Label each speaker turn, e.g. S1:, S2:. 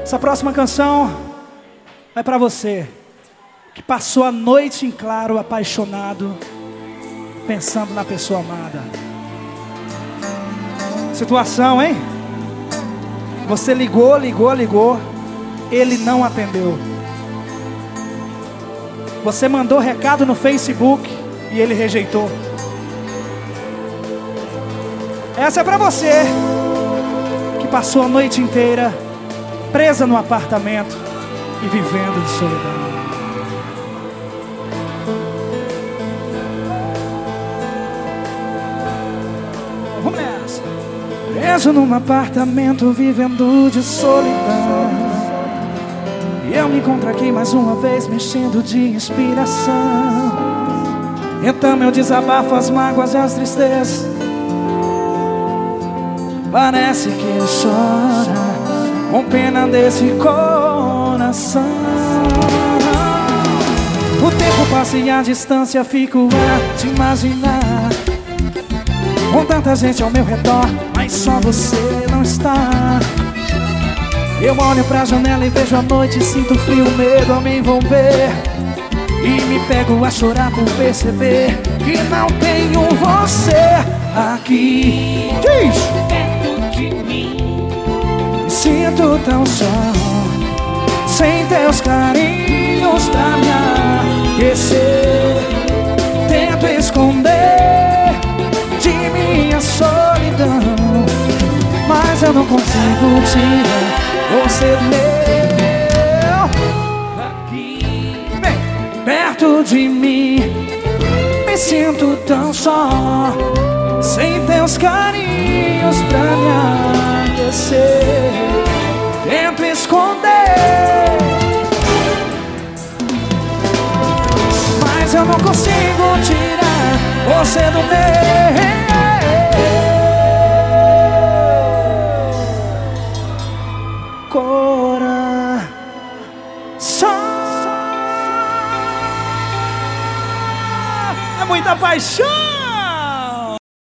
S1: Essa próxima canção é pra você que passou a noite em claro, apaixonado, pensando na pessoa amada. Situação, hein? Você ligou, ele não atendeu. Você mandou recado no Facebook e ele rejeitou. Essa é pra você que passou a noite inteira presa no apartamento e vivendo de solidão. Vamos nessa. Preso num apartamento vivendo de solidão. E eu me encontro aqui mais uma vez mexendo de inspiração. Então eu desabafo as mágoas e as tristezas. Parece que ele chora com pena desse coração. O tempo passa e a distância fico a te imaginar, com tanta gente ao meu redor, mas só você não está. Eu olho pra janela e vejo a noite e sinto frio, medo ao me envolver. E me pego a chorar por perceber que não tenho você aqui. Diz! Me sinto tão só, sem teus carinhos pra me aquecer. Tento esconder de minha solidão, mas eu não consigo tirar você meu. Bem, perto de mim, me sinto tão só, sem teus carinhos pra me aquecer. Tento esconder, mas eu não consigo tirar você do meu coração. É muita paixão.